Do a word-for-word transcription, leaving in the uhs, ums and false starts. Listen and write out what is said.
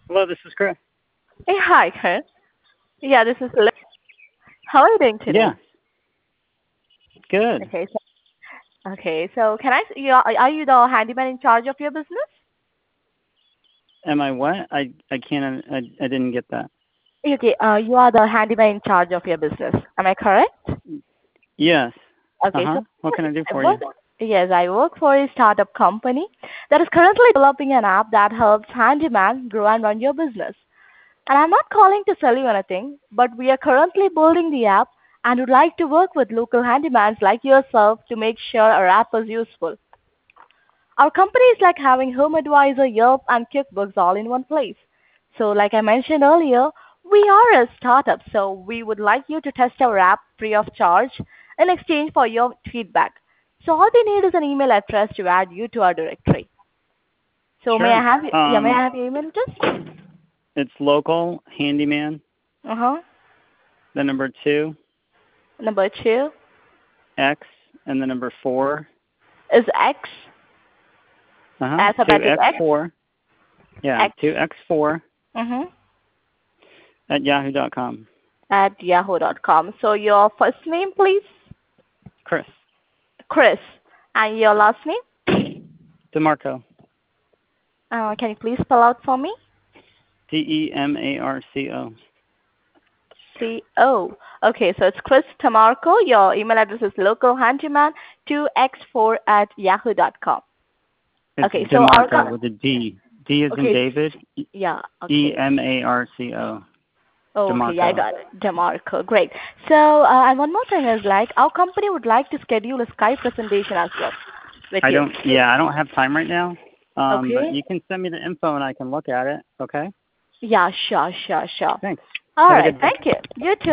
Hello, this is Chris. Hey, hi, Chris. Yeah, this is Liz. How are you doing today? Yeah, good. Okay, so, okay, so can I, you are, are you the handyman in charge of your business? Am I what? I I can't. I I didn't get that. Okay, uh, you are the handyman in charge of your business. Am I correct? Yes. Uh Okay, so huh. What can I do I for work, you? yes, I work for a startup company that is currently developing an app that helps handyman grow and run your business. And I'm not calling to sell you anything, but we are currently building the app and would like to work with local handymans like yourself to make sure our app is useful. Our company is like having Home Advisor, Yelp, and QuickBooks all in one place. So, like I mentioned earlier, we are a startup, so we would like you to test our app free of charge in exchange for your feedback. So, all we need is an email address to add you to our directory. So, may I Sure. have y- yeah, may Um, I have your email address? it's local handyman. Uh huh. The number two Number two X and the number four. is X, Uh huh. Two alphabetic X X, four. Yeah, X. two X four Mm-hmm. at yahoo dot com. At yahoo dot com. So, your first name, please, Chris Chris, and your last name. DeMarco. Uh, can you please spell out for me? D E M A R C O. C O. Okay, so it's Chris Tamarco. Your email address is localhandyman two x four at yahoo dot com. It's Okay, so our DeMarco co- with a D. D is in okay, David. yeah, E okay. M A R C O. Okay, yeah, I DeMarco. got it. Demarco, great. So, uh, and one more thing is like our company would like to schedule a Skype presentation as well with I you. don't. Yeah, I don't have time right now. Um, but Okay? you can send me the info and I can look at it. Okay. Yeah, sure, sure, sure. Thanks. All Have a right, good day. thank you. You too.